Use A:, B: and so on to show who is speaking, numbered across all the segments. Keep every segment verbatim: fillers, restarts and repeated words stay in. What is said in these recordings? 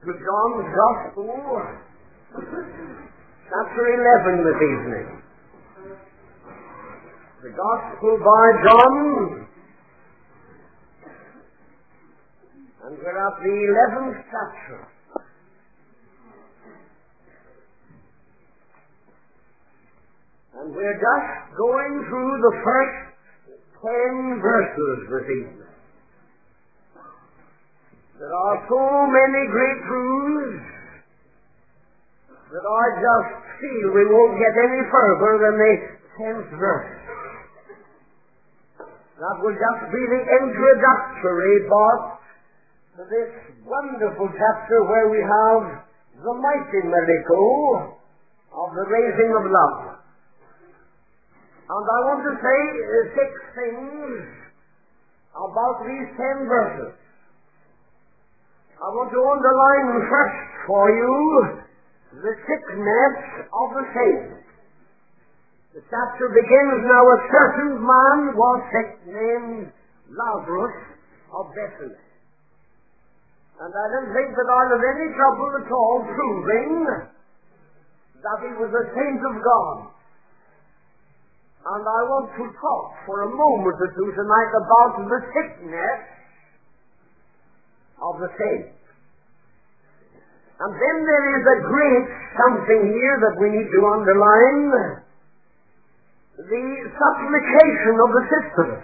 A: to John's Gospel, chapter eleven this evening. The Gospel by John, and we're at the eleventh chapter. And we're just going through the first ten verses this evening. There are so many great truths that I just feel we won't get any further than the tenth verse. That will just be the introductory part to this wonderful chapter where we have the mighty miracle of the raising of Lazarus. And I want to say uh, six things about these ten verses. I want to underline first for you the sickness of the saints. The chapter begins now, a certain man was sick named Lazarus of Bethany. And I don't think that I'll have any trouble at all proving that he was a saint of God. And I want to talk for a moment or two tonight about the sickness of the saints. And then there is a great something here that we need to underline: the supplication of the sisters.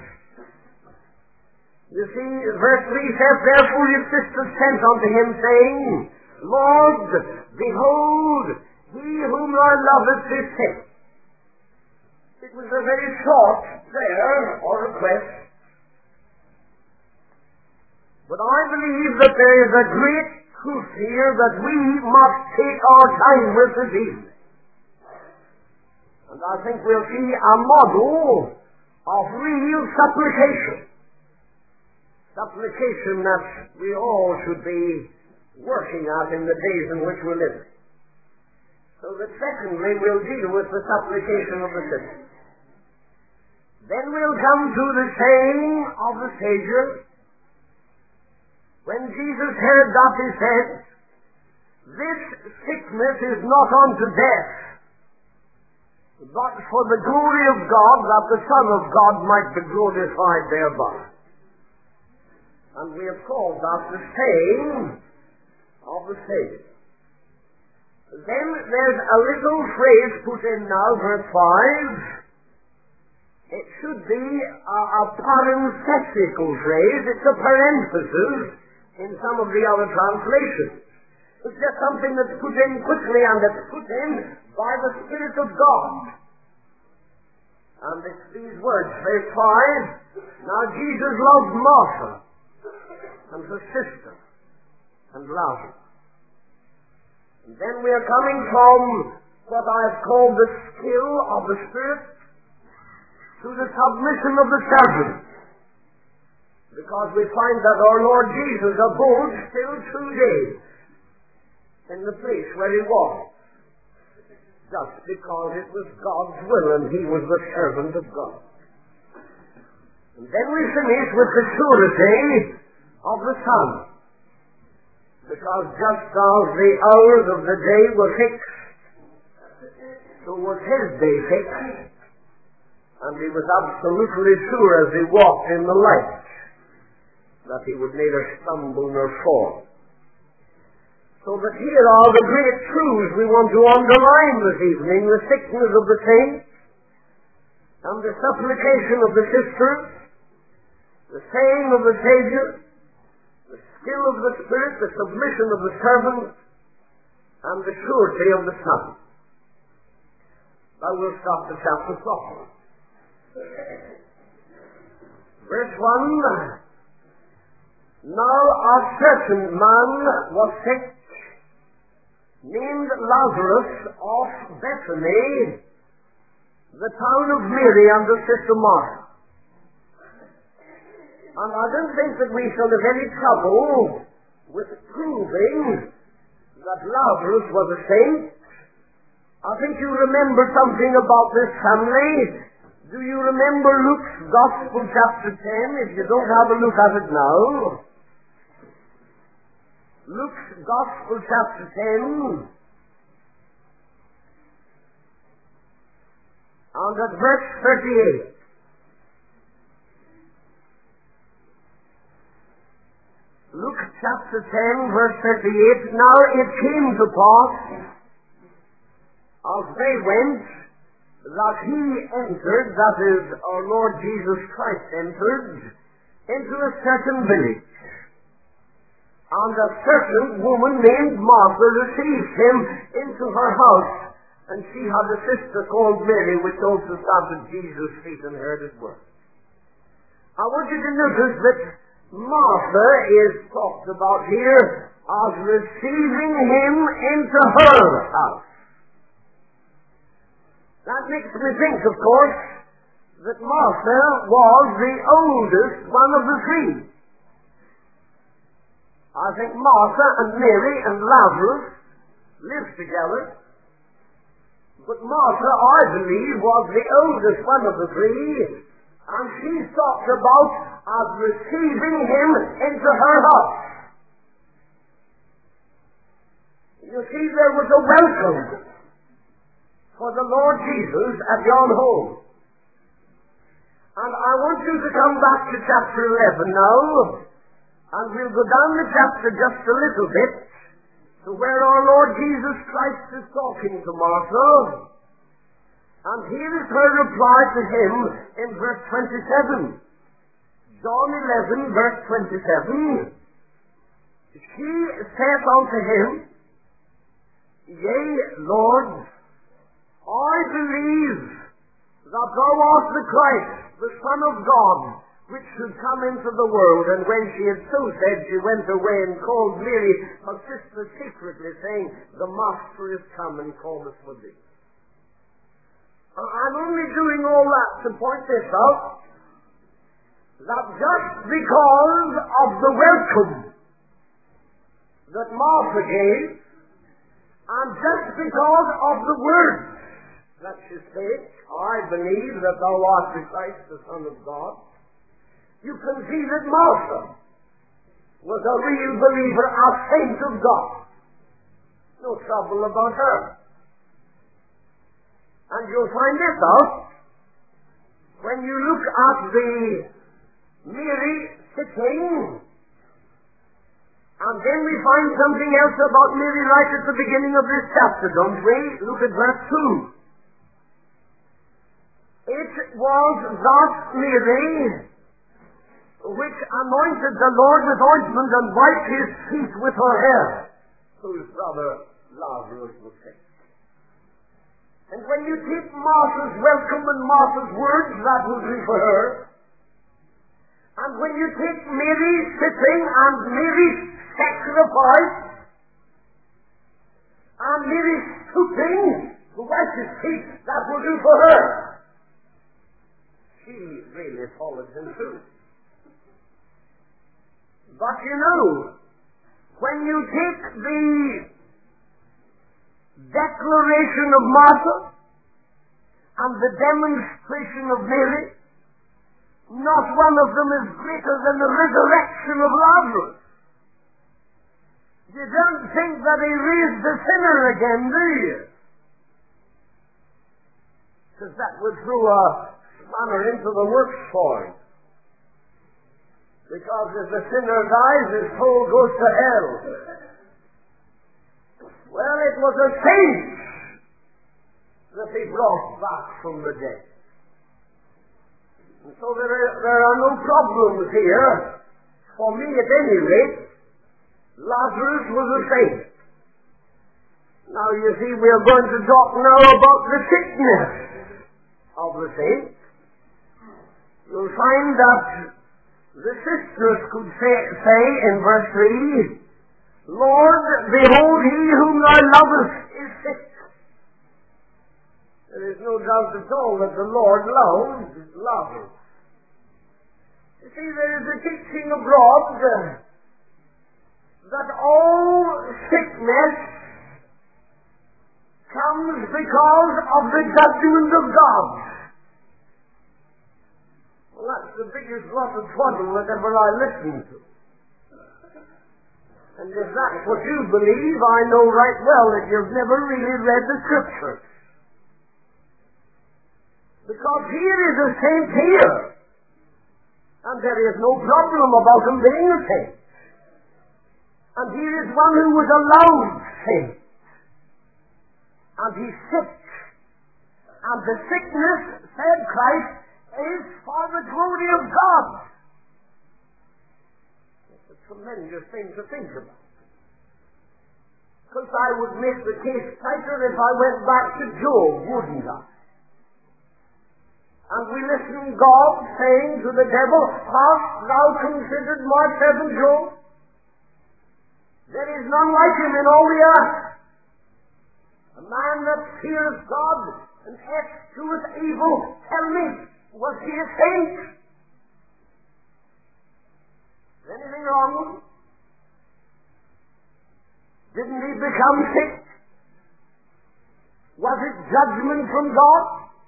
A: You see, verse three says, "Therefore his sisters sent unto him, saying, Lord, behold, he whom thou lovest is sick." It was a very short prayer or request. But I believe that there is a great truth here that we must take our time with this evening. And I think we'll see a model of real supplication. Supplication that we all should be working at in the days in which we're living. So that secondly, we'll deal with the supplication of the sisters. Then we'll come to the saying of the Savior. When Jesus heard that, he said, "This sickness is not unto death, but for the glory of God, that the Son of God might be glorified thereby." And we have called that the saying of the Savior. Then there's a little phrase put in now, verse five. It should be a, a parenthetical phrase. It's a parenthesis in some of the other translations. It's just something that's put in quickly, and it's put in by the Spirit of God. And it's these words, verse five. "Now Jesus loved Martha and her sister and Lazarus." And then we are coming from what I have called the skill of the Spirit to the submission of the servant. Because we find that our Lord Jesus abode still two days in the place where he was, just because it was God's will and he was the servant of God. And then we finish with the surety of the Son, because just as the hours of the day were fixed, so was his day fixed, and he was absolutely sure as he walked in the light that he would neither stumble nor fall. So that here are the great truths we want to underline this evening: the sickness of the saints, and the supplication of the sisters, the saying of the Savior, the skill of the Spirit, the submission of the servant, and the surety of the Son. Now we'll stop the chapter properly. Verse one. "Now a certain man was sick, named Lazarus of Bethany, the town of Mary and her sister Martha." And I don't think that we shall have any trouble with proving that Lazarus was a saint. I think you remember something about this family. Do you remember Luke's Gospel, chapter ten? If you don't, have a look at it now. Luke's Gospel, chapter ten, and at verse thirty-eight. Luke chapter ten, verse thirty-eight. Now it came to pass, as they went, that he entered, that is, our Lord Jesus Christ entered, into a certain village. And a certain woman named Martha received him into her house. And she had a sister called Mary, which also sat at Jesus' feet and heard his word. I want you to notice that Martha is talked about here as receiving him into her house. That makes me think, of course, that Martha was the oldest one of the three. I think Martha and Mary and Lazarus lived together. But Martha, I believe, was the oldest one of the three, and she's talked about as receiving him into her house. You see, there was a welcome for the Lord Jesus at yon home. And I want you to come back to chapter eleven now, and we'll go down the chapter just a little bit to where our Lord Jesus Christ is talking to Martha. And here is her reply to him in verse twenty-seven. John eleven, verse twenty-seven. She saith unto him, Yea, Lord, I believe that thou art the Christ, the Son of God, which should come into the world. And when she had so said, she went away and called Mary, her sister, secretly, saying, The Master is come and calleth for thee. I'm only doing all that to point this out, that just because of the welcome that Martha gave, and just because of the words that she spake, I believe that thou art the Christ, the Son of God, you can see that Martha was a real believer, a saint of God. No trouble about her. And you'll find this out when you look at the Mary sitting, and then we find something else about Mary right at the beginning of this chapter, don't we? Look at verse two. It was that Mary which anointed the Lord with ointment and wiped his feet with her hair, whose brother Lazarus was sick. And when you take Martha's welcome and Martha's words, that will do for her. And when you take Mary's sitting and Mary's sacrifice and Mary's stooping to wipe his feet, that will do for her. She really followed him too. But you know, when you take the declaration of Martha and the demonstration of Mary, not one of them is greater than the resurrection of Lazarus. You don't think that he raised the sinner again, do you? Because that would throw a spanner into the works for him. Because if the sinner dies, his soul goes to hell. Well, it was a saint that he brought back from the dead. And so there are, there are no problems here. For me, at any rate, Lazarus was a saint. Now, you see, we are going to talk now about the sickness of the saint. You'll find that the sisters could say, say in verse three, Lord, behold, he whom thou lovest is sick. There is no doubt at all that the Lord loves Lazarus. You see, there is a teaching abroad uh, that all sickness comes because of the judgment of God. Well, that's the biggest lot of twaddle that ever I listened to. And if that's what you believe, I know right well that you've never really read the Scriptures. Because here is a saint here, and there is no problem about him being a saint. And here is one who was allowed saint. And he's sick. And the sickness, said Christ, is for the glory of God. It's a tremendous thing to think about. Because I would make the case tighter if I went back to Job, wouldn't I? And we listen God saying to the devil, hast thou considered my servant Job? There is none like him in all the earth. A man that fears God and escheweth evil. Tell me, was he a saint? Is anything wrong with him? Didn't he become sick? Was it judgment from God?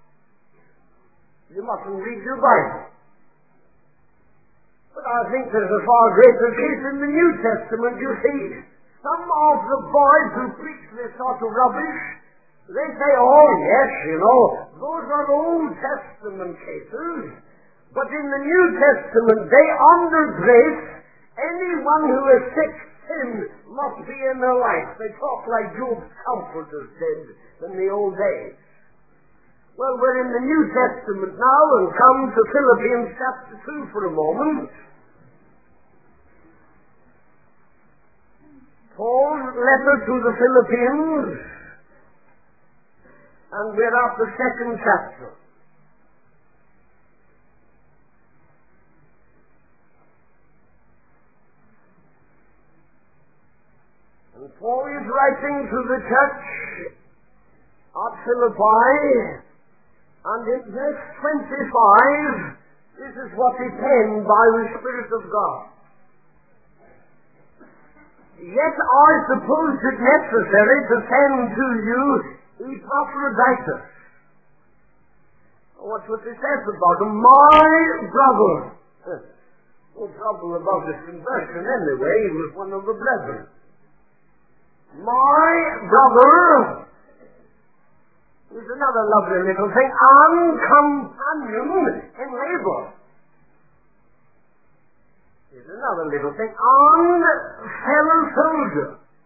A: You mustn't read your Bible. But I think there's a far greater case in the New Testament. You see, some of the boys who preach this sort of rubbish, they say, oh yes, you know, those are Old Testament cases. But in the New Testament, they under grace, anyone who is sick, sin must be in their life. They talk like Job's comforters did in the old days. Well, we're in the New Testament now, and come to Philippians chapter two for a moment. Paul's letter to the Philippians, and we're at the second chapter. And Paul is writing to the church at Philippi, and in verse twenty-five, this is what he penned by the Spirit of God. Yet I supposed it necessary to send to you Epaphroditus. What's what it says about him? My brother. No trouble about his conversion anyway. He was one of the brethren. My brother. There's another lovely little thing. And companion in labor. There's another little thing. And fellow soldier.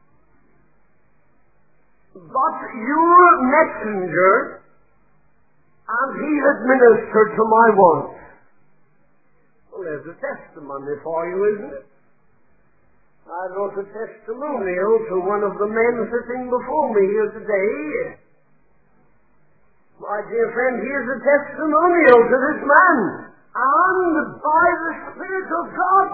A: But your messenger, and he administered to my wants. Well, there's a testimony for you, isn't it? I wrote a testimonial to one of the men sitting before me here today. My dear friend, here's a testimonial to this man, and by the Spirit of God.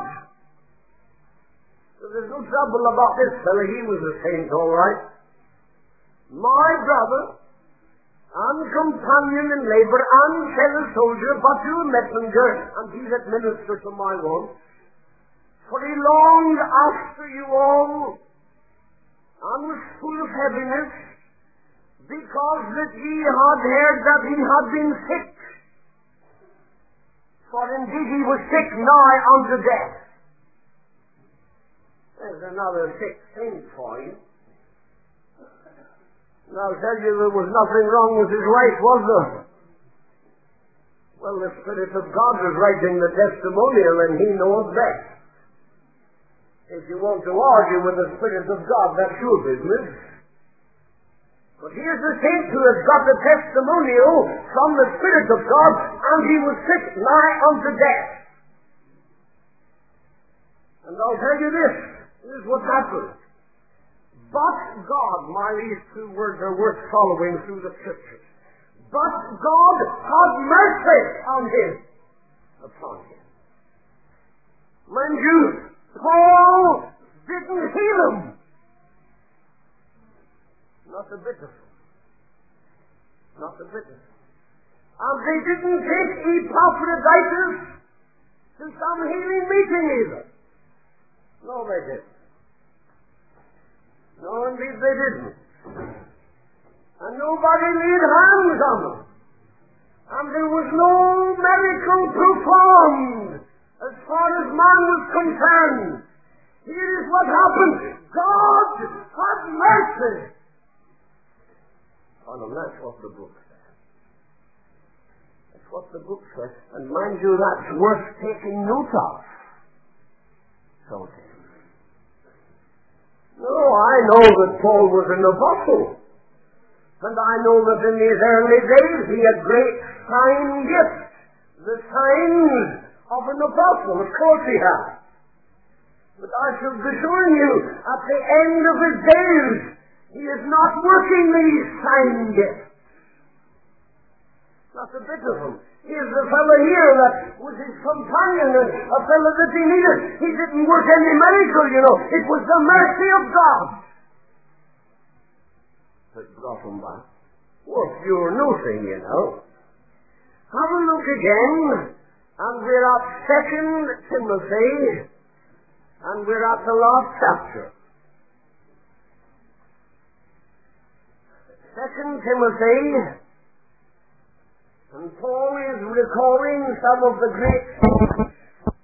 A: So there's no trouble about this fellow. He was a saint, all right. My brother, and companion in labor, and fellow soldier, but your messenger, and he that ministered to my wants. For he longed after you all, and was full of heaviness, because that ye had heard that he had been sick. For indeed he was sick nigh unto death. There's another sick saint for you. And I'll tell you, there was nothing wrong with his wife, was there? Well, the Spirit of God was writing the testimonial, and he knows best. If you want to argue with the Spirit of God, that's your business. But here's a saint who has got a testimonial from the Spirit of God, and he was sick nigh unto death. And I'll tell you this, this is what happened. But God, my these two words are worth following through the Scriptures. But God had mercy on him, upon him. Mind you, Paul didn't heal him. Not a bit of it. Not a bit of it. And they didn't take Epaphroditus to some healing meeting either. No, they didn't. No, indeed they didn't. And nobody laid hands on them. And there was no miracle performed as far as man was concerned. Here is what happened. God had mercy on him. That's what the book says. That's what the book says. And mind you, that's worth taking note of. So then. No, I know that Paul was an apostle. And I know that in his early days he had great sign gifts. The signs of an apostle, of course he had. But I shall be showing you, at the end of his days, he is not working these sign gifts. Not a bit of them. Here's the fellow here that was his companion and a fellow that he needed. He didn't work any miracle, you know. It was the mercy of God that brought him back. Worth your noting, you know. Have a look again, and we're at Second Timothy, and we're at the last chapter. Second Timothy, and Paul is recalling some of the great things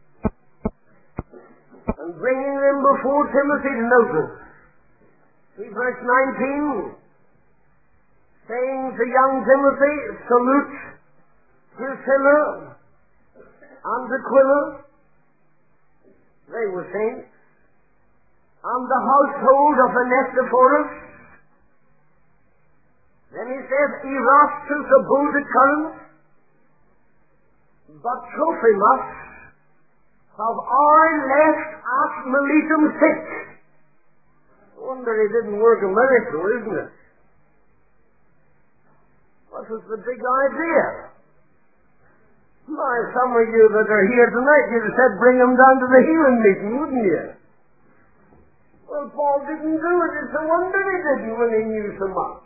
A: and bringing them before Timothy's notice. See verse nineteen, saying to young Timothy, salute Priscilla and Aquila, they were saints, and the household of Onesiphorus. Then he says, Erastus abode at Corinth, but Trophimus have I left at Miletum sick. Wonder he didn't work a miracle, isn't it? What was the big idea? My, some of you that are here tonight, you'd have said bring him down to the healing meeting, wouldn't you? Well, Paul didn't do it. It's a wonder he didn't when he knew so much.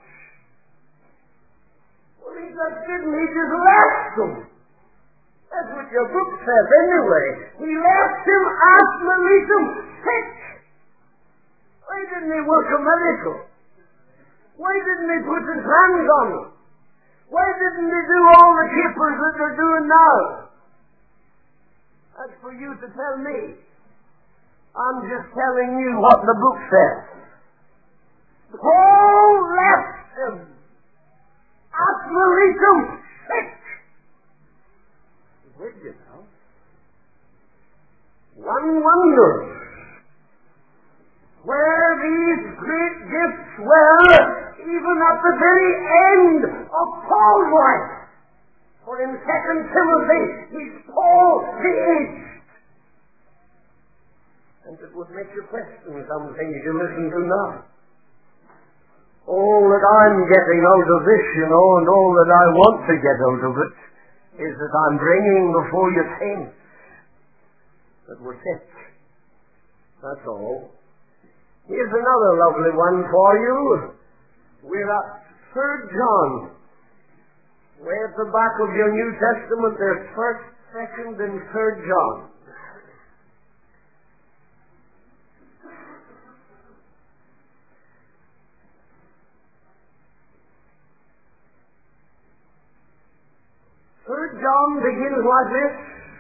A: Well, he just didn't. He just left them. That's what your book says anyway. He left him at Miletum sick. Why didn't he work a miracle? Why didn't he put his hands on him? Why didn't they do all the keepers that they're doing now? That's for you to tell me. I'm just telling you what the book says. Paul left him at Miletum sick. Did you know? One wonders where these great gifts were, even at the very end of Paul's life. For in Second Timothy, he's Paul the Aged. And it would make you question some things you listen to now. All that I'm getting out of this, you know, and all that I want to get out of it, is that I'm bringing before you saints that were sick. That's all. Here's another lovely one for you. We're at Third John. Way at the back of your New Testament, there's First, Second, and Third John. Third John begins like this.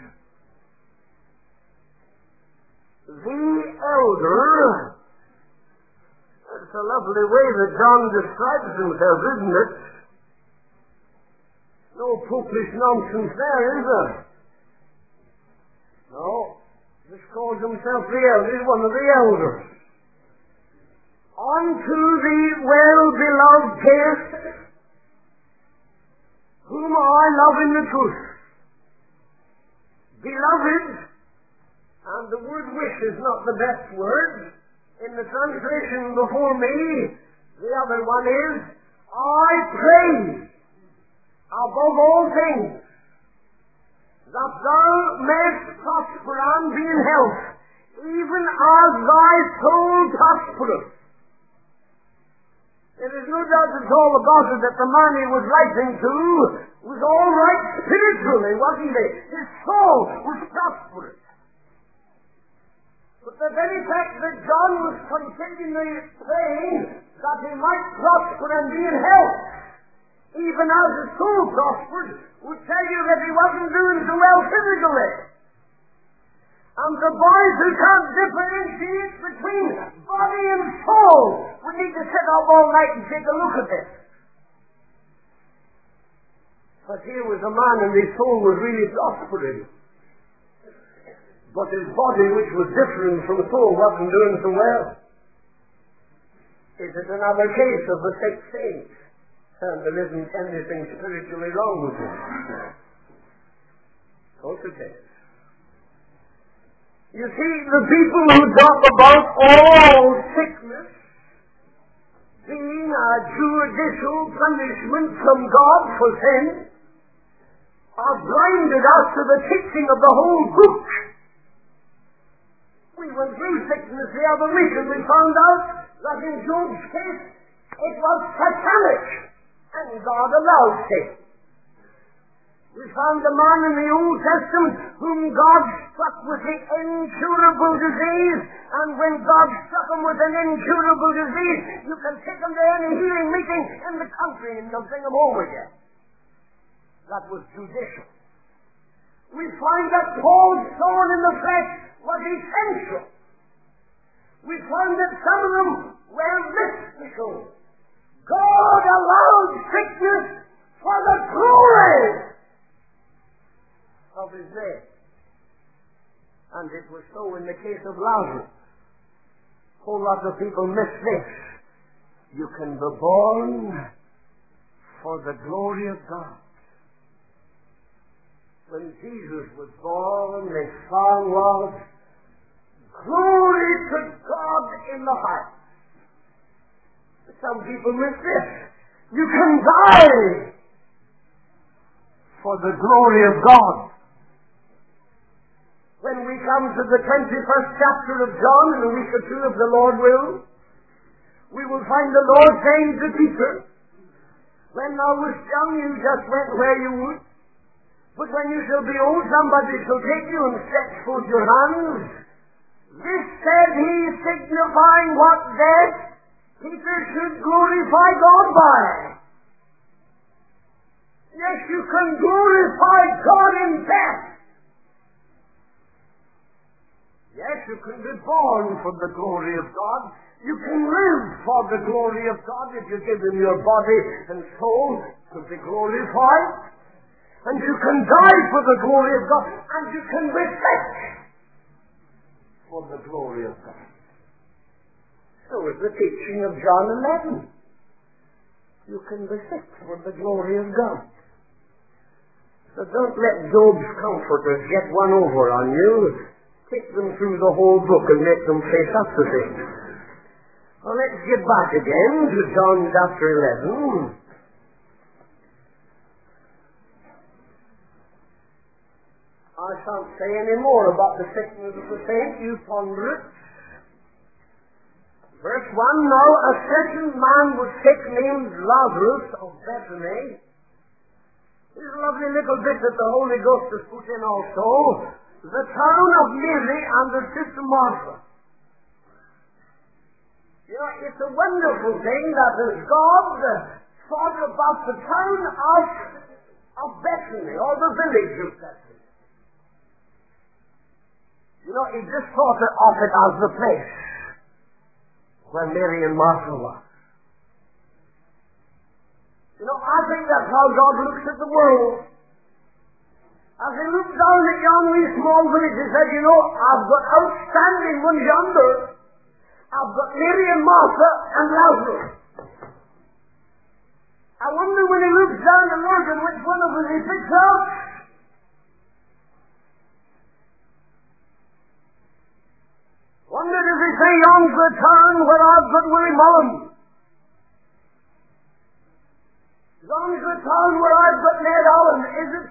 A: The elder. That's a lovely way that John describes himself, isn't it? No popish nonsense there, is there? No. Just calls himself the elder. He's one of the elders. Unto the well-beloved Gaius, whom I love in the truth. Beloved, and the word wish is not the best word. In the translation before me, the other one is, I pray above all things that thou mayest prosper and be in health, even as thy soul prospereth. There is no doubt at all about it that the man he was writing to was all right spiritually, wasn't he? His soul was prosperous. But the very fact that John was continually praying that he might prosper and be in health, even as his soul prospered, would tell you that he wasn't doing so well physically. And the boys who can't differentiate between all night and take a look at this. But here was a man and his soul was really prospering. But his body, which was different from soul, wasn't doing so well. Is it another case of the sick saint? And there isn't anything spiritually wrong with him. Of course it is. You see, the people who talk about all sickness being a judicial punishment from God for sin are blinded us to the teaching of the whole book. We went through sickness the other week and we found out that in Job's case it was satanic and God allowed it. We found a man in the Old Testament whom God struck with the incurable disease, and when God struck him with an incurable disease, you can take him to any healing meeting in the country and you'll bring him home again. That was judicial. We find that Paul's thorn in the flesh was essential. We found that some of them were mystical. God allowed sickness for the glory of his name. And it was so in the case of Lazarus. A whole lot of people miss this. You can be born for the glory of God. When Jesus was born, the song was, glory to God in the heart. Some people miss this. You can die for the glory of God. When we come to the twenty-first chapter of John, in a week or two, if the Lord will, we will find the Lord saying to Peter, when thou wast young, you just went where you would. But when you shall be old, somebody shall take you and stretch forth your hands. This said he, signifying what death Peter should glorify God by. Yes, you can glorify God in death. Yes, you can be born for the glory of God. You can live for the glory of God if you give him your body and soul to be glorified. And you can die for the glory of God. And you can be sick for the glory of God. So is the teaching of John eleven. You can be sick for the glory of God. So don't let Job's comforters get one over on you. Take them through the whole book and make them face up to things. Well, let's get back again to John chapter eleven. I shan't say any more about the sickness of the saint. You ponder it. Verse one, now a certain man was sick named Lazarus of Bethany. This is a lovely little bit that the Holy Ghost has put in also. The town of Mary and her sister Martha. You know, it's a wonderful thing that as God thought about the town of, of Bethany, or the village of Bethany. You know, he just thought of it as the place where Mary and Martha were. You know, I think that's how God looks at the world. As he looked down at yon wee small village, he said, you know, I've got outstanding ones yonder. I've got Mary and Martha and Lazarus. I wonder when he looks down the Lord and which one of them he picks out. Wonder does he say, yon's the town where I've got Willie Mullen. Yon's the town where I've got Ned Allen, is it?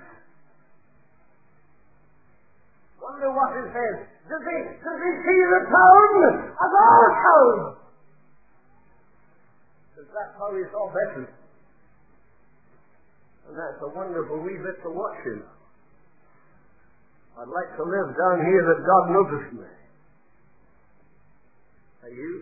A: Wonder what he says. Does he, does he see the town as our town? Because that's how he saw Bethany. And that's a wonderful wee bit to watch him. I'd like to live down here that God noticed me. Are you?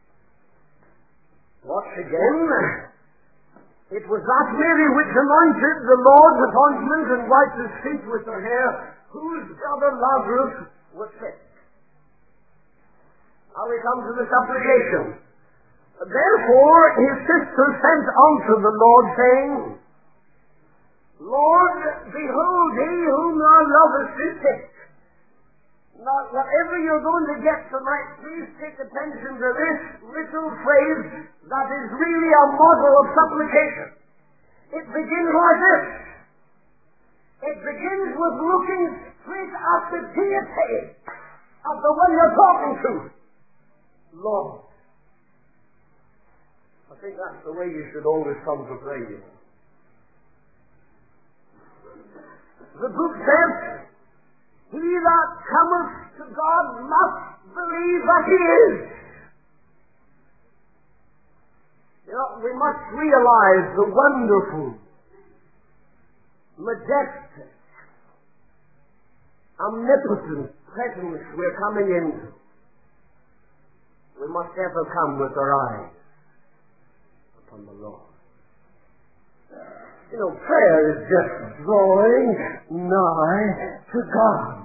A: Watch again. It was that Mary which anointed the Lord's appointment and wiped his feet with her hair, whose brother Lazarus was sick. Now we come to this application. Therefore his sister sent unto the Lord, saying, Lord, behold, he whom thou lovest is sick. Now, whatever you're going to get tonight, please take attention to this little phrase that is really a model of supplication. It begins like this. It begins with looking straight at the deity of the one you're talking to. Lord. I think that's the way you should always come to pray. The book says, he that cometh to God must believe that he is. You know, we must realize the wonderful, majestic, omnipotent presence we're coming into. We must ever come with our eyes upon the Lord. You know, prayer is just drawing nigh to God.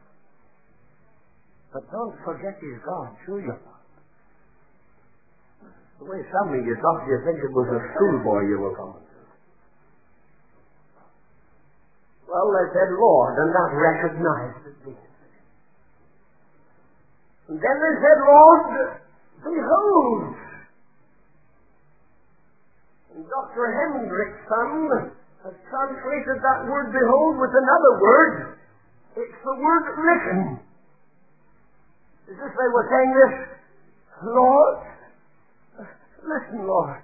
A: But don't forget He's God, sure you not. The way some of you talk, you think it was a schoolboy you were coming to. Well, they said, Lord, and that recognized it. And then they said, Lord, behold. And Doctor Hendrickson has translated that word behold with another word. It's the word listen. As if they were saying this, Lord, listen, Lord.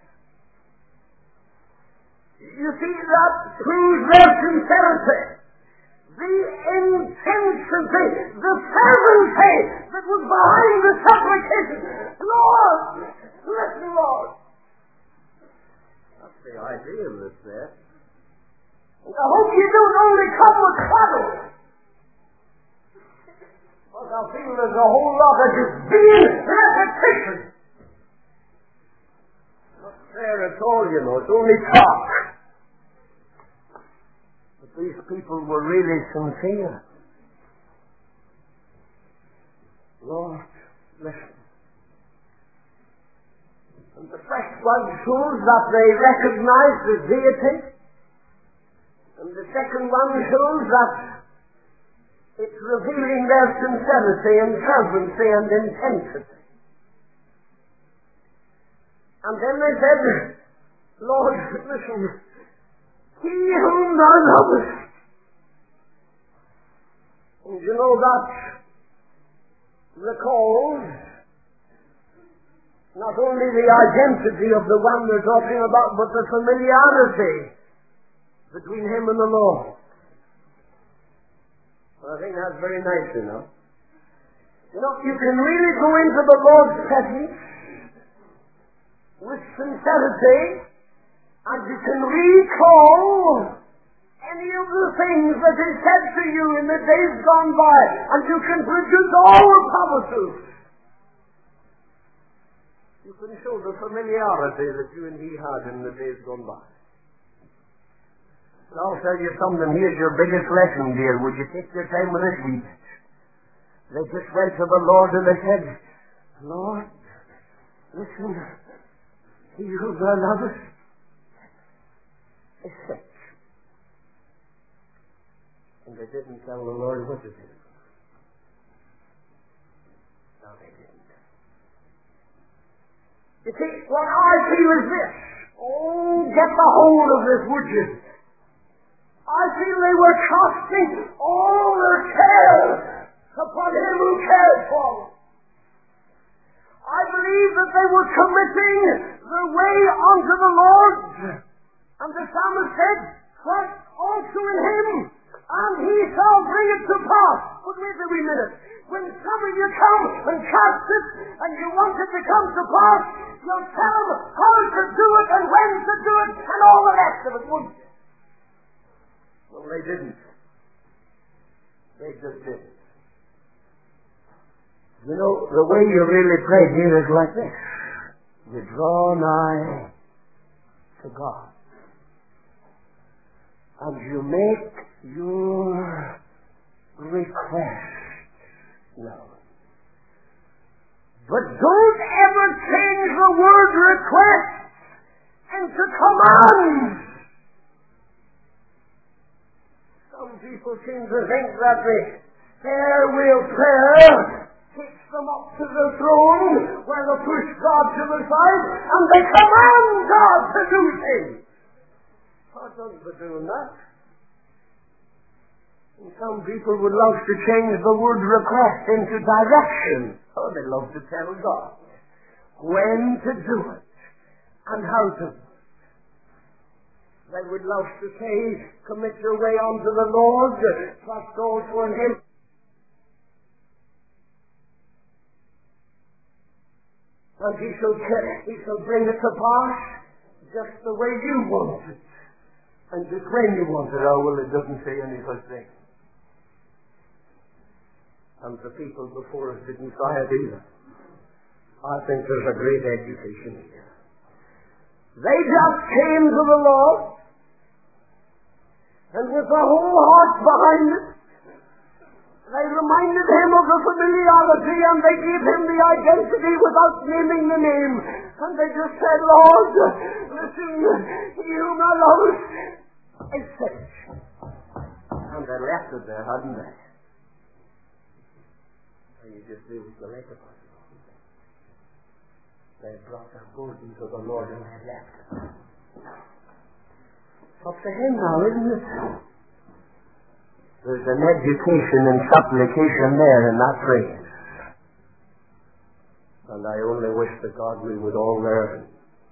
A: You see, that proves their sincerity. The intensity, the fervency that was behind the supplication. Lord, listen, Lord. That's the idea that's there. I hope you don't only come with trouble. But I feel there's a whole lot of just being repetition. Not there at all, you know. It's only talk. But these people were really sincere. Lord, listen. And the first one shows that they recognize the deity. And the second one shows that it's revealing their sincerity and fervency and intensity. And then they said, Lord, listen, he whom thou lovest. And you know that recalls not only the identity of the one they're talking about, but the familiarity between him and the Lord. Well, I think that's very nice, you know. You know, you can really go into the Lord's presence with sincerity, and you can recall any of the things that he said to you in the days gone by, and you can produce all the promises. You can show the familiarity that you and he had in the days gone by. And I'll tell you something, here's your biggest lesson, dear. Would you take your time with this week? They just went to the Lord and they said, Lord, listen, he who thou lovest is sick. And they didn't tell the Lord what to do. No, they didn't. You see, what I feel is this. Oh, get the hold of this, would you? I feel they were casting all their cares upon him who cared for them. I believe that they were committing their way unto the Lord. And the psalmist said, trust also in him, and he shall bring it to pass. But wait a wee minute. When some of you come and cast it, and you want it to come to pass, you'll tell them how to do it, and when to do it, and all the rest of it, won't you? Well, they didn't. They just didn't. You know, the way you really pray here is like this. You draw nigh to God. And you make your request known. But don't ever change change the word request into command. Some people seem to think that the farewell prayer takes them up to the throne where they push God to the side and they command God to do things. God doesn't be doing that. And some people would love to change the word request into direction. Oh, they love to tell God when to do it and how to. They would love to say, commit your way unto the Lord, trust also in Him. And He shall, he shall bring it to pass just the way you want it. And just when you want it. Oh, well, it doesn't say any such thing. And the people before us didn't try it either. I think there's a great education here. They just came to the Lord, and with the whole heart behind it, they reminded Him of the familiarity, and they gave Him the identity without naming the name. And they just said, Lord, listen, you my Lord, is finished. And they left it there, hadn't they? And you just do what you like about it. They brought their burden to the Lord and they left it. Up to Him now, isn't it? There's an education and supplication there in that phrase. And I only wish to God we would all learn.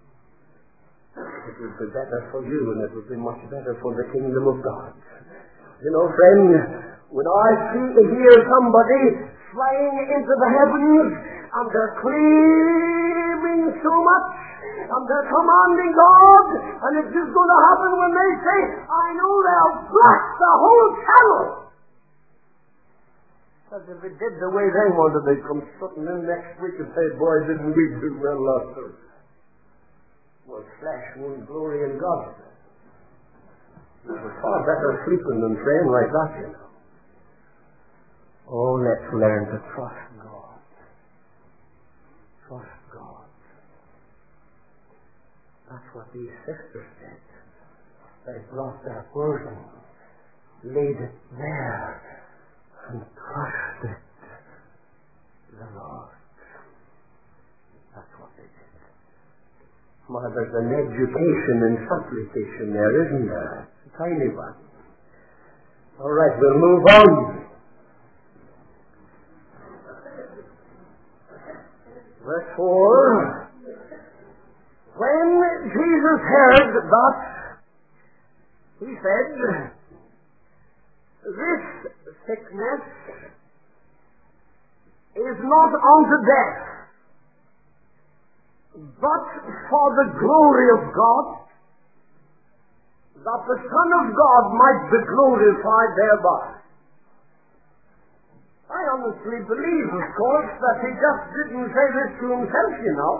A: It would be better for you and it would be much better for the kingdom of God. You know, friend, when I see to hear somebody flying into the heavens and they're claiming so much and they're commanding God, and it's just going to happen when they say, I know they'll block the whole channel. Because if it did the way they wanted, they'd come strutting in next week and say, boy, didn't we do well last week? Well, flesh won glory in God. It was far better sleeping than praying like that, you know. Oh, let's learn to trust God. Trust God. That's what these sisters did. They brought their burden, laid it there, and trusted the Lord. That's what they did. Well, there's an education in supplication there, isn't there? A tiny one. All right, we'll move on. Verse four. When Jesus heard thus, He said, this sickness is not unto death, but for the glory of God, that the Son of God might be glorified thereby. I honestly believe, of course, that He just didn't say this to Himself, you know.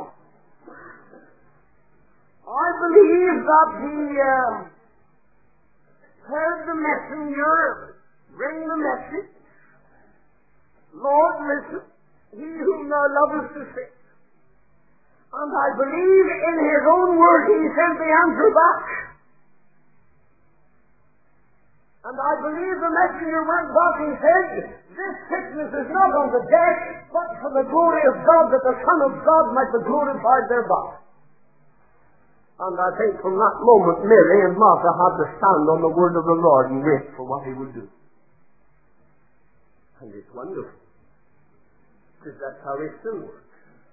A: I believe that He uh, heard the messenger bring the message. Lord, listen, He whom Thou lovest is sick. And I believe in His own word He sent the answer back. And I believe the messenger went back and said, this sickness is not unto death, but for the glory of God, that the Son of God might be glorified thereby. And I think from that moment, Mary and Martha had to stand on the word of the Lord and wait for what He would do. And it's wonderful, because that's how He still works.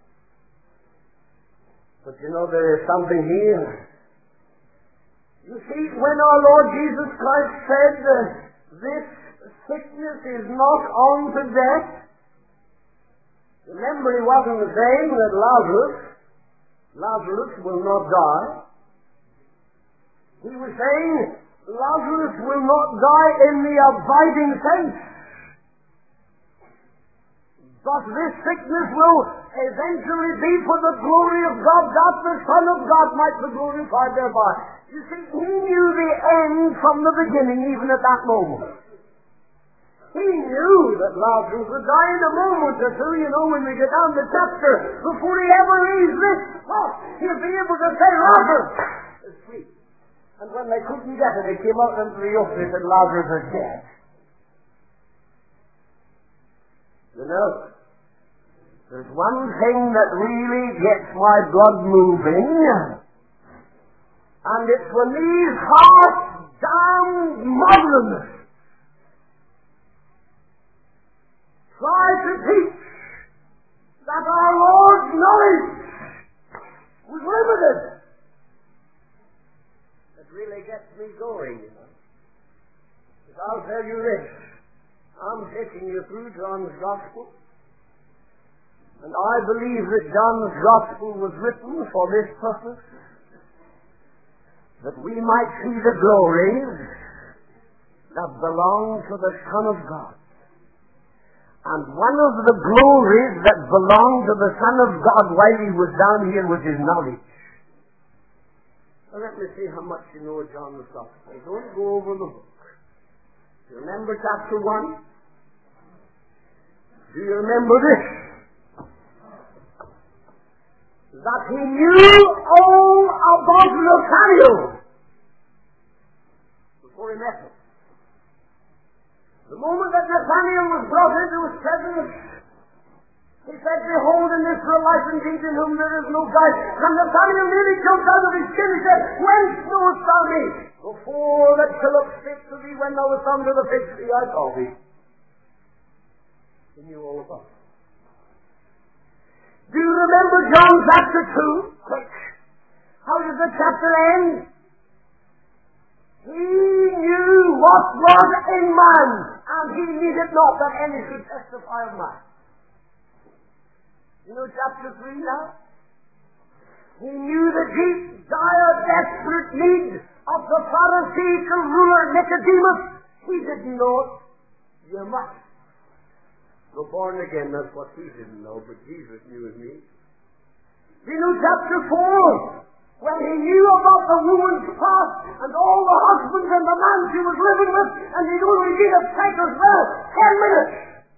A: But you know, there is something here. You see, when our Lord Jesus Christ said, uh, this sickness is not unto death, remember He wasn't saying that Lazarus, Lazarus will not die. He was saying, Lazarus will not die in the abiding sense. But this sickness will eventually be for the glory of God, that the Son of God might be glorified thereby. You see, He knew the end from the beginning, even at that moment. He knew that Lazarus would die in a moment or two, you know, when we get down the chapter, before he ever leaves this spot. He'll be able to say, Lazarus is asleep. And when they couldn't get it, they came out into the open and said, Lazarus is dead. You know, there's one thing that really gets my blood moving, and it's when these half-damned modernists try to teach that our Lord's knowledge was limited. It really gets me going, you know. Because I'll tell you this, I'm taking you through John's Gospel, and I believe that John's Gospel was written for this purpose, that we might see the glories that belong to the Son of God. And one of the glories that belonged to the Son of God while he was down here was his knowledge. Now let me see how much you know of John's Gospel. Don't go over the book. Do you remember chapter one? Do you remember this? That he knew all about Nathanael before he met him. The moment that Nathanael was brought into his presence, he said, Behold, an Israelite indeed in whom there is no guile. And Nathanael nearly jumped out of his skin and said, Whence knowest thou me? Before that Philip spake to thee when thou wast under the fig tree, I saw thee. He knew all about it. Do you remember John chapter two? Quick. How did the chapter end? He knew what was in man, and he needed not that any should testify of man. You know chapter three now? He knew the deep, dire, desperate need of the Pharisaical ruler Nicodemus. He didn't know it. You must. So born again, that's what he didn't know, but Jesus knew his need. You know chapter four, when he knew about the woman's past and all the husbands and the man she was living with, and he'd only need a Titus well, ten minutes.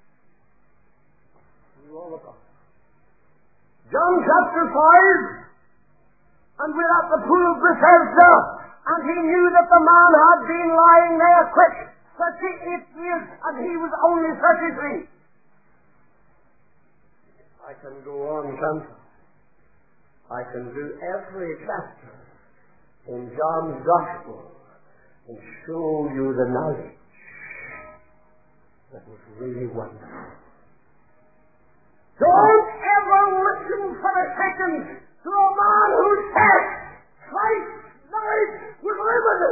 A: He knew all about it. John chapter five, and we're at the pool of Bethesda, and he knew that the man had been lying there quick thirty-eight years, and he was only thirty-three. I can go on, can't I? I can do every chapter in John's Gospel and show you the knowledge that was really wonderful. Don't ever listen for a second to a man who said Christ's knowledge was limited.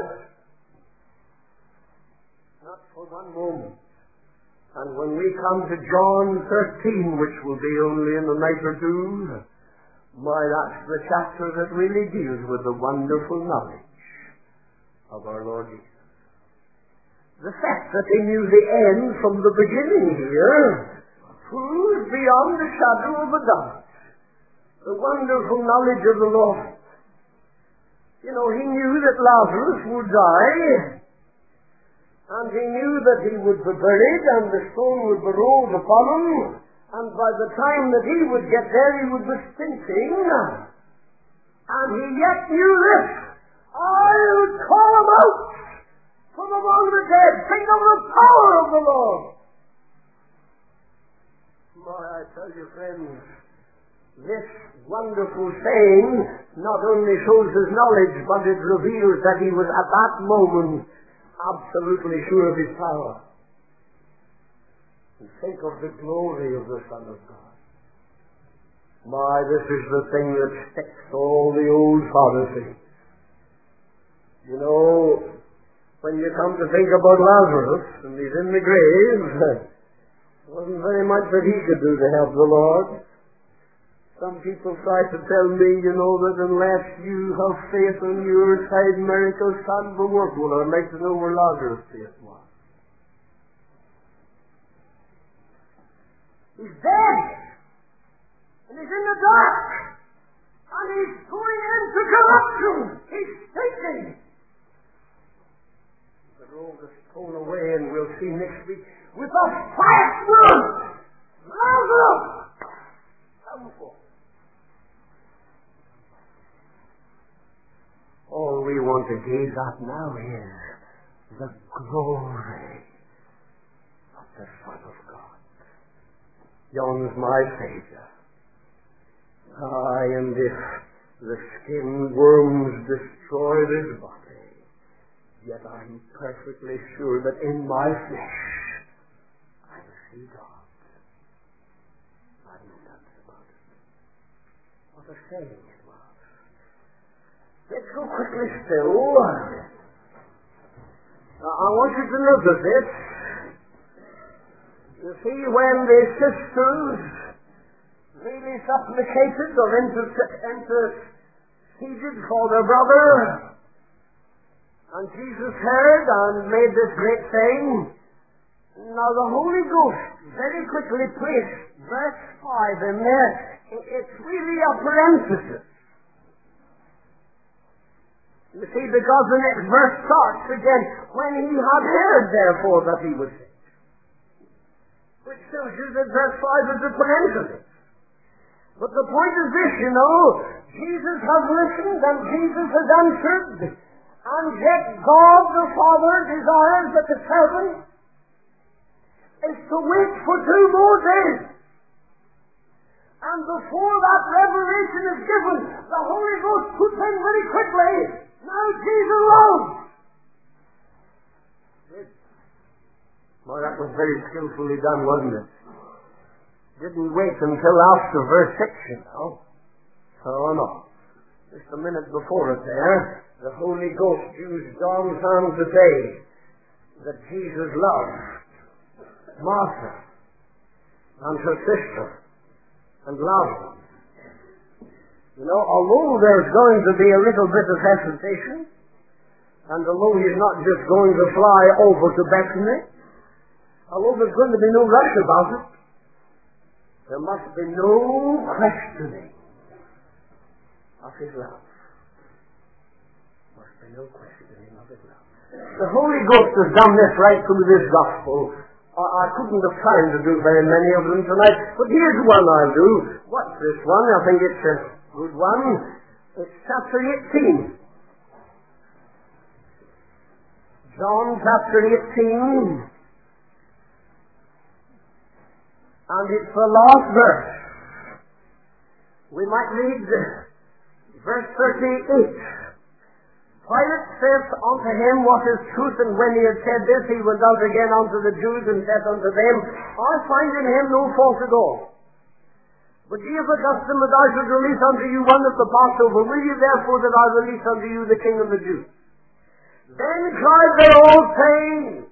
A: Not for one moment. And when we come to John thirteen, which will be only in a night or two, why, that's the chapter that really deals with the wonderful knowledge of our Lord Jesus. The fact that he knew the end from the beginning here proves beyond the shadow of a doubt the wonderful knowledge of the Lord. You know, he knew that Lazarus would die, and he knew that he would be buried and the stone would be rolled upon him, and by the time that he would get there he would be stinking. And he yet knew this: I would call him out from among the dead. Think of the power of the Lord. My, I tell you, friends, this wonderful saying not only shows his knowledge, but it reveals that he was at that moment absolutely sure of his power. And think of the glory of the Son of God. My, this is the thing that sticks to all the old Pharisees. You know, when you come to think about Lazarus, and he's in the grave, it wasn't very much that he could do to help the Lord. Some people try to tell me, you know, that unless you have faith on your side, miracles can't be worked. Well, I'd like to know where Lazarus' faith was. He's dead, and he's in the dark, and he's going into corruption. He's stinking. But roll the stone away, and we'll see next week with a quiet word. Lazarus, come forth. All we want to gaze at now is the glory of the Son of God. Yon's my Savior. Aye, and if the skin worms destroyed his body, yet I'm perfectly sure that in my flesh I see God. I've no doubt about it. What a saying it was. Let's go quickly still. Now, I want you to notice this. You see, when the sisters really supplicated or interceded for their brother, and Jesus heard and made this great thing. Now the Holy Ghost very quickly placed verse five in there. It's really a parenthesis. You see, because the next verse starts again, when he had heard, therefore, that he was sick. Which shows you that verse five is a parenthesis. But the point is this, you know, Jesus has listened and Jesus has answered, and yet God the Father desires that the servant is to wait for two more days. And before that revelation is given, the Holy Ghost puts in very quickly, now Jesus rose. Well, that was very skillfully done, wasn't it? Didn't wait until after verse six, you know. So, no. Just a minute before it there, the Holy Ghost used John's hand to say that Jesus loved Martha and her sister and Lazarus. You know, although there's going to be a little bit of hesitation, and although he's not just going to fly over to Bethany, although there's going to be no rush about it, there must be no questioning of his love. Must be no questioning of his love. The Holy Ghost has done this right through this gospel. I, I couldn't have time to do very many of them tonight, but here's one I'll do. What's this one? I think it's a good one. It's chapter eighteen. John chapter eighteen. And it's the last verse. We might read verse thirty-eight. Pilate saith unto him, what is truth? And when he had said this, he went out again unto the Jews, and said unto them, I find in him no fault at all. But ye have a custom that I should release unto you one at the Passover. Will ye therefore that I release unto you the King of the Jews? Then cried they all, saying,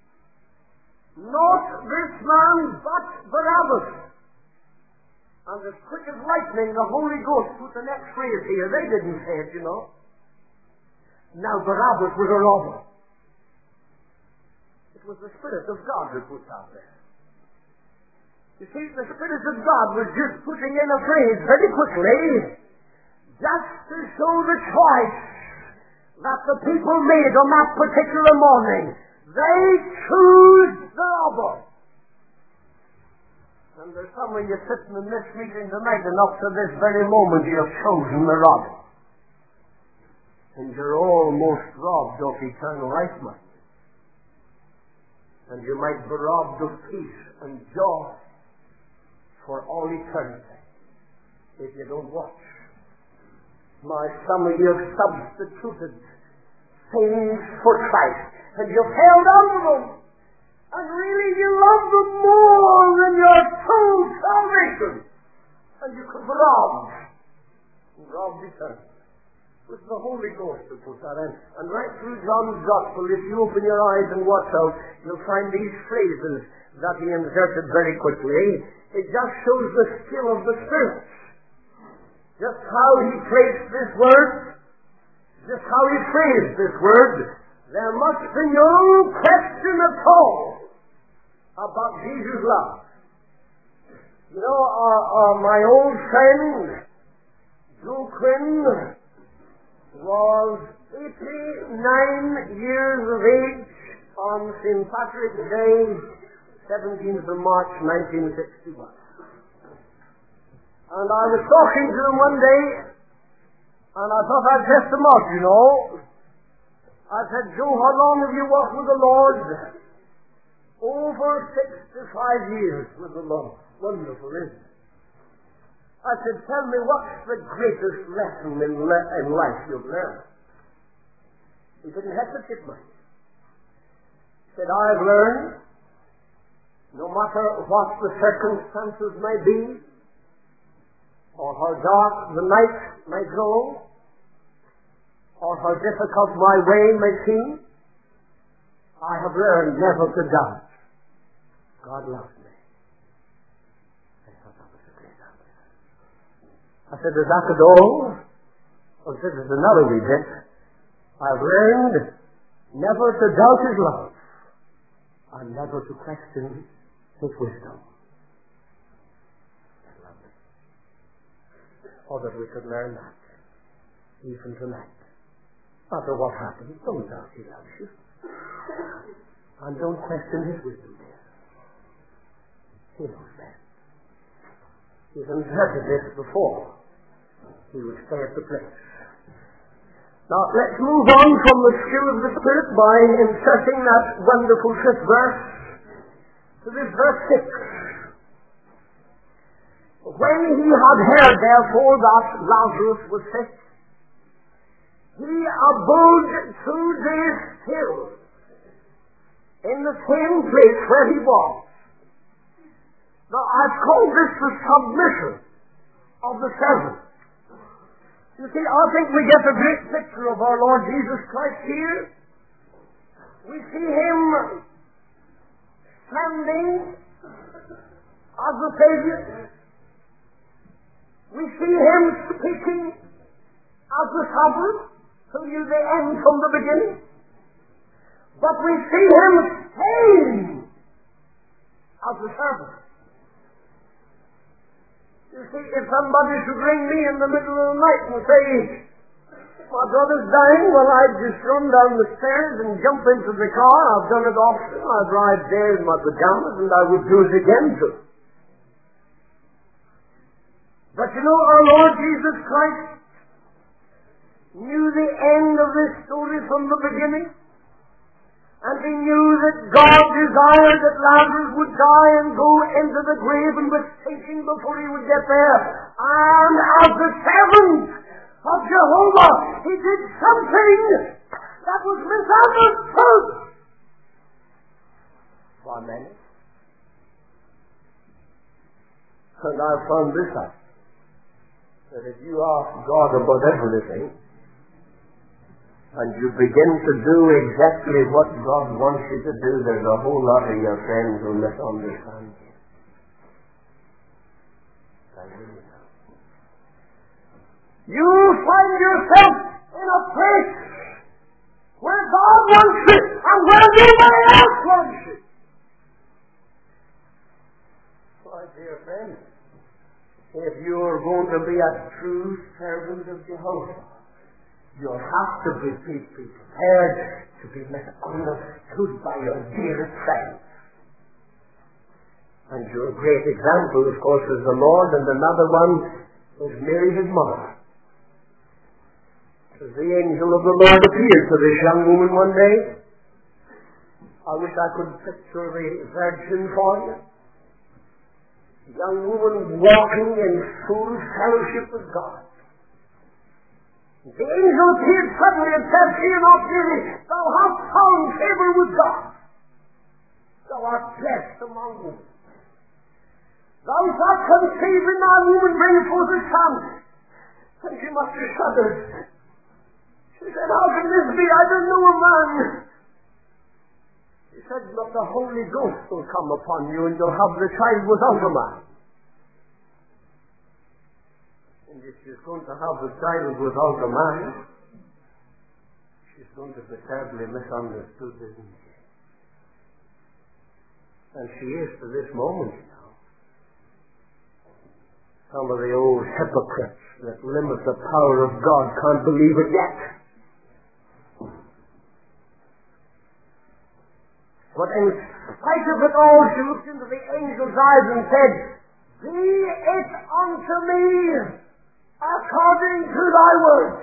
A: not this man, but Barabbas. And as quick as lightning, the Holy Ghost put the next phrase here. They didn't say it, you know. Now Barabbas was a robber. It was the Spirit of God who put that there. You see, the Spirit of God was just putting in a phrase very quickly, just to show the choice that the people made on that particular morning. They choose the robber. And there's some of you sitting in this meeting tonight, and up to this very moment you have chosen the robber. And you're almost robbed of eternal life, mind. And you might be robbed of peace and joy for all eternity if you don't watch. My, some of you have substituted things for Christ. And you've held on to them. And really you love them more than your soul salvation. And you could be robbed. Robbed eternally. It was the Holy Ghost who put that in. And right through John's Gospel, if you open your eyes and watch out, you'll find these phrases that he inserted very quickly. It just shows the skill of the Spirit. Just how he placed this word, just how he phrased this word. There must be no question at all about Jesus' love. You know, uh, uh, my old friend, Joe Quinn, was eighty-nine years of age on Saint Patrick's Day, seventeenth of March, nineteen sixty-one. And I was talking to him one day, and I thought I'd test him out, you know. I said, Joe, how long have you walked with the Lord? Over sixty-five years with the Lord. Wonderful, isn't it? I said, tell me, what's the greatest lesson in, le- in life you've learned? He didn't hesitate much. He said, I've learned, no matter what the circumstances may be, or how dark the night may grow, or how difficult my way may seem, I have learned never to doubt. God loves me. I thought that was a great answer. I said, is that it all? Well, this is another wee bit. I've learned never to doubt his love, and never to question his wisdom. Or that we could learn that, even tonight. No matter what happens, don't doubt he loves you. And don't question his wisdom, dear. He knows best. He's inherited this before. He would stay at the place. Now, let's move on from the skill of the Spirit by inserting that wonderful fifth verse to this verse six. When he had heard, therefore, that Lazarus was sick, he abode two days still in the same place where he was. Now, I've called this the submission of the servant. You see, I think we get a great picture of our Lord Jesus Christ here. We see him standing as the Savior. We see him speaking as the sovereign, who knew the end from the beginning. But we see him staying as the servant. You see, if somebody should ring me in the middle of the night and say, my brother's dying, well, I'd just run down the stairs and jump into the car. I've done it often. I'd ride there in my pajamas, and I would do it again too. But you know, our Lord Jesus Christ knew the end of this story from the beginning. And he knew that God desired that Lazarus would die and go into the grave and was thinking before he would get there. And as the servant of Jehovah, he did something that was misunderstood by many. And I found this out, that if you ask God about everything, and you begin to do exactly what God wants you to do, there's a whole lot of your friends who misunderstand you. I really know. You find yourself in a place where God wants you and where nobody else wants you. My dear friend, if you're going to be a true servant of Jehovah, you'll have to be prepared to be misunderstood by your dearest friends. And your great example, of course, is the Lord, and another one is Mary, his mother. As the angel of the Lord appeared to this young woman one day, I wish I could picture the virgin for you. A young woman walking in full fellowship with God. The angel appeared suddenly and said, fear not, Mary, thou hast found favor with God. Thou art blessed among women. Thou shalt conceive in thy womb and bring forth a son. And she must have shuddered. She said, how can this be? I don't know a man. He said, but the Holy Ghost will come upon you, and you'll have the child without a man. And if she's going to have the child without a man, she's going to be terribly misunderstood, isn't she? And she is to this moment, you know. Some of the old hypocrites that limit the power of God can't believe it yet. But in spite spite of it all, she looked into the angel's eyes and said, "Be it unto me according to thy word."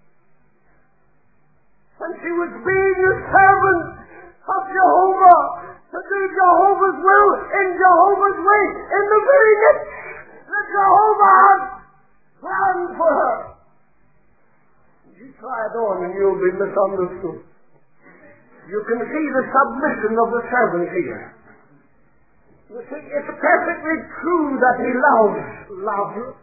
A: And she was being a servant of Jehovah, to do Jehovah's will in Jehovah's way, in the very niche that Jehovah had planned for her. You try it on and you'll be misunderstood. You can see the submission of the servant here. You see, it's perfectly true that he loves Lazarus.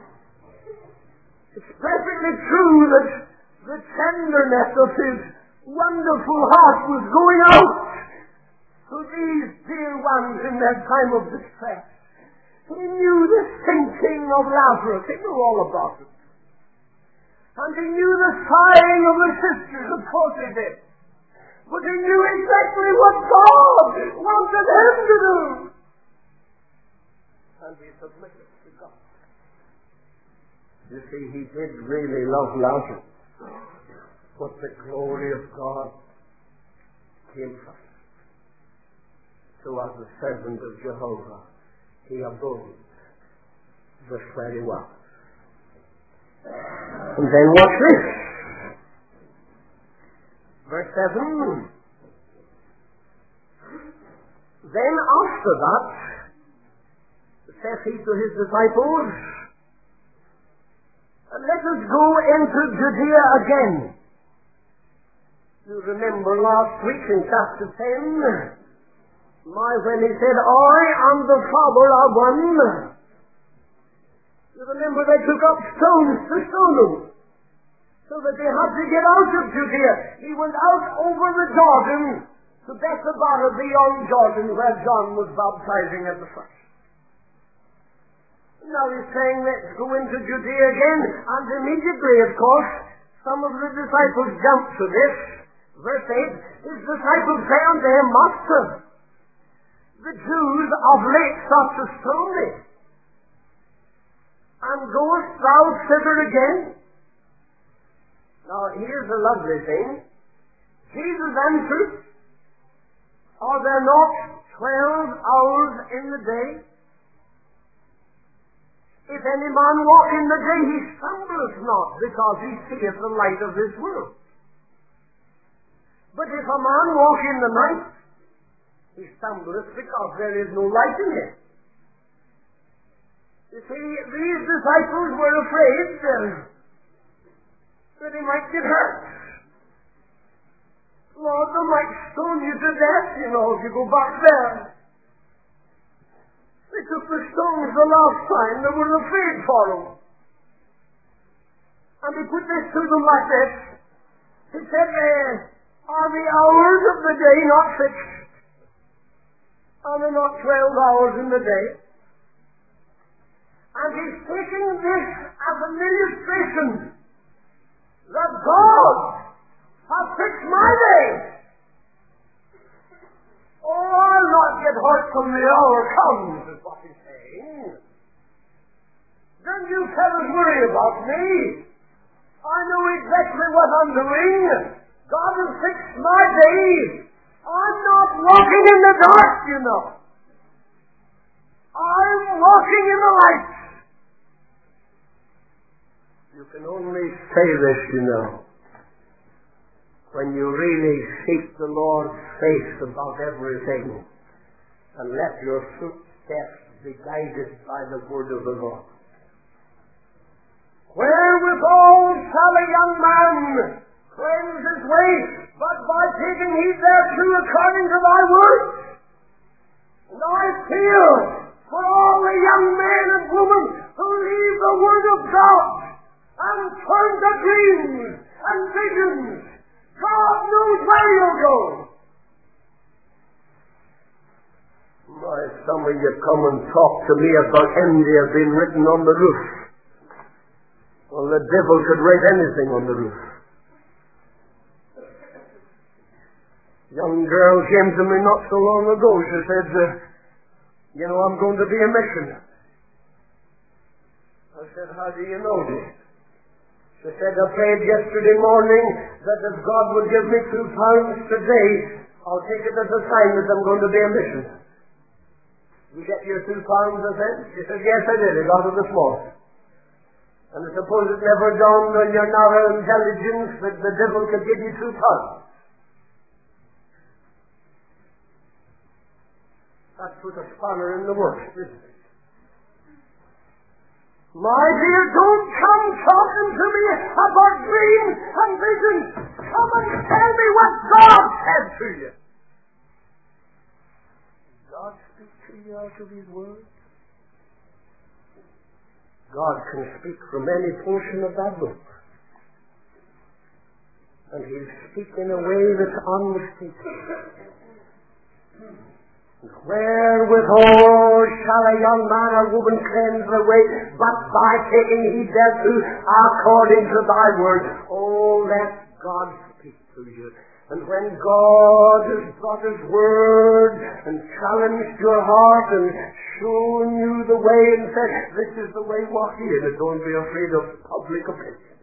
A: It's perfectly true that the tenderness of his wonderful heart was going out to these dear ones in their time of distress. He knew the sinking of Lazarus. He knew all about it. And he knew the sighing of the sisters. Of course he did. But he knew exactly what God wanted him to do. And he submitted to God. You see, he did really love Lazarus. But the glory of God came first. So as the servant of Jehovah, he abode just where he was. And then watch this. Verse seven. Then after that, saith he to his disciples, "Let us go into Judea again." You remember last week in chapter ten, my, when he said, "I and the Father are one." You remember they took up stones to stone him, so that they had to get out of Judea. He went out over the Jordan to Bethabara beyond Jordan, where John was baptizing at the first. Now he's saying, let's go into Judea again, and immediately, of course, some of the disciples jumped to this. Verse eight, his disciples say unto him, "Master, the Jews of late sought to stone thee, and goest thou thither again?" Now here's a lovely thing. Jesus answered, "Are there not twelve hours in the day? If any man walk in the day, he stumbleth not, because he seeth the light of this world. But if a man walk in the night, he stumbleth, because there is no light in him." You see, these disciples were afraid uh, that he might get hurt. Lord, they might stone you to death, you know, if you go back there. They took the stones the last time. They were afraid for him. And he put this to them like this. He said, uh, "Are the hours of the day not fixed? Are there not twelve hours in the day?" And he's taking this as an illustration that God has fixed my day. "Oh, I'll not get hurt till the hour comes," is what he's saying. "Don't you fellas worry about me. I know exactly what I'm doing. God has fixed my day. I'm not walking in the dark, you know. I'm walking in the light." You can only say this, you know, when you really seek the Lord's face about everything and let your footsteps be guided by the word of the Lord. "Wherewithal shall a young man cleanse his way, but by taking heed thereto according to thy word." And I feel for all the young men and women who leave the word of God and turn to dreams and visions. God knows where you'll go. My, some of you come and talk to me about India being written on the roof. Well, the devil could write anything on the roof. Young girl came to me not so long ago. She said, uh, you know, "I'm going to be a missionary." I said, "How do you know this?" She said, "I prayed yesterday morning that if God would give me two pounds today, I'll take it as a sign that I'm going to be a missionary. You get your two pounds, I said? He said, yes, I did. I got it this morning. And I suppose it never dawned on your narrow intelligence that the devil could give you two pounds. That put a spanner in the works, didn't it? My dear, don't come talking to me about dreams and visions. Come and tell me what God said to you. God speak to you out of His Word. God can speak from any portion of that book. And He'll speak in a way that's unmistakable. Wherewithal shall a young man or woman cleanse the way, but by taking heed thereto according to thy word. Oh, let God speak to you. And when God has brought His word and challenged your heart and shown you the way and said, this is the way, walk in it, don't be afraid of public opinion.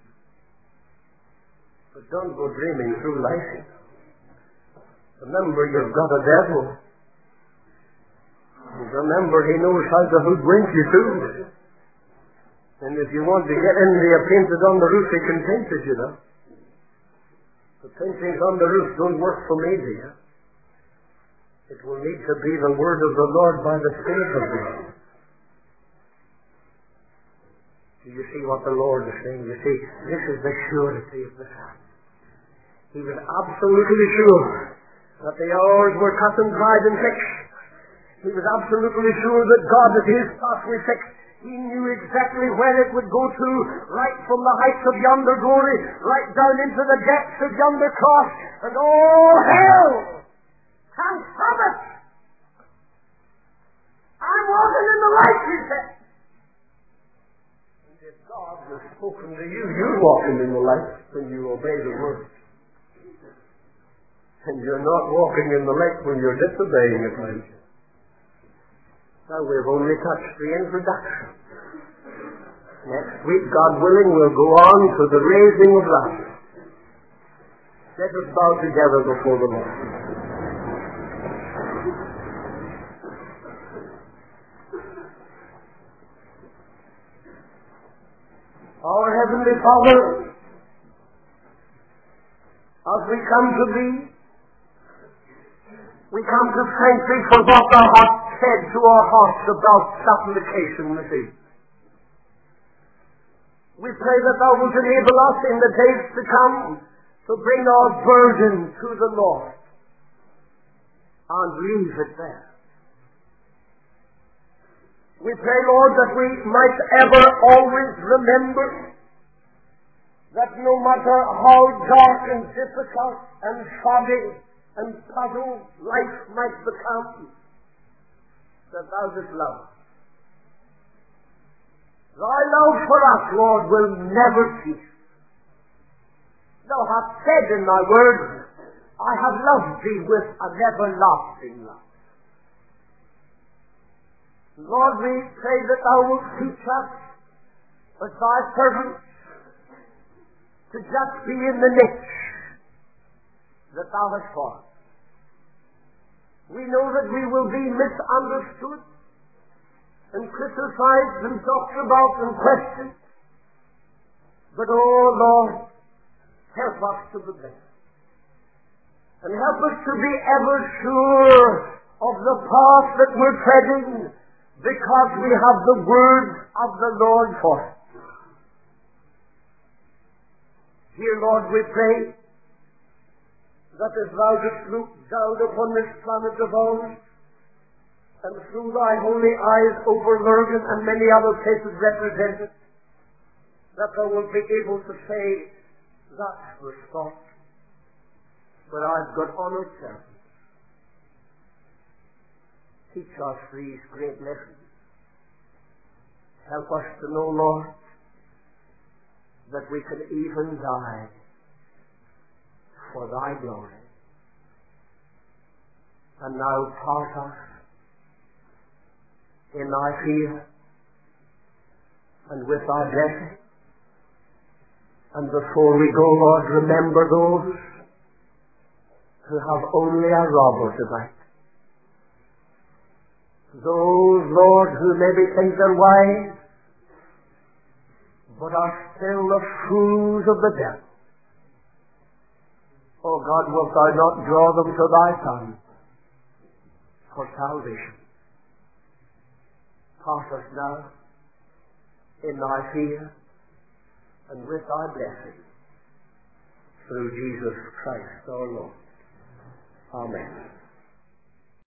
A: But don't go dreaming through life. Remember, you've got a devil. And remember, he knows how to hoodwink you too. And if you want to get India painted on the roof, he can paint it, you know. The paintings on the roof don't work for me, dear. It will need to be the word of the Lord by the Spirit of God. Do you see what the Lord is saying? You see, this is the surety of the Son. He was absolutely sure that the hours were cut and dried and fixed. He was absolutely sure that God at His part was fixed. He knew exactly where it would go to, right from the heights of yonder glory, right down into the depths of yonder cross, and all hell can stop it. I'm walking in the light, he said. And if God has spoken to you, you're walking in the light when you obey the word. And you're not walking in the light when you're disobeying it, mind you. Now, we've only touched the introduction. Next week, God willing, we'll go on to the raising of Lazarus. Let us bow together before the Lord. Our Heavenly Father, as we come to Thee, we come to thank Thee for what Thou hast said to our hearts about supplication with Thee. We pray that Thou wilt enable us in the days to come to bring our burden to the Lord and leave it there. We pray, Lord, that we might ever always remember that no matter how dark and difficult and foggy and puzzled life might become, that Thou dost love. Thy love for us, Lord, will never cease. Thou hast said in Thy word, I have loved Thee with an everlasting love. Lord, we pray that Thou wilt teach us, as Thy servants, to just be in the niche that Thou hast formed. We know that we will be misunderstood and criticized and talked about and questioned. But, oh Lord, help us to the best. And help us to be ever sure of the path that we're treading, because we have the word of the Lord for it. Dear Lord, we pray that as Thou dost look down upon this planet of ours, and through Thy holy eyes over Lurgan and many other places represented, that Thou wilt be able to say, that's the spot where I've got honored servants. Teach us these great lessons. Help us to know, Lord, that we can even die for Thy glory. And now part us in Thy fear and with Thy blessing. And before we go, Lord, remember those who have only a robber tonight. Those, Lord, who maybe think they're wise, but are still the fools of the devil. Oh God, wilt thou not draw them to thy Son for salvation? Pass us now in thy fear and with thy blessing through Jesus Christ our Lord. Amen.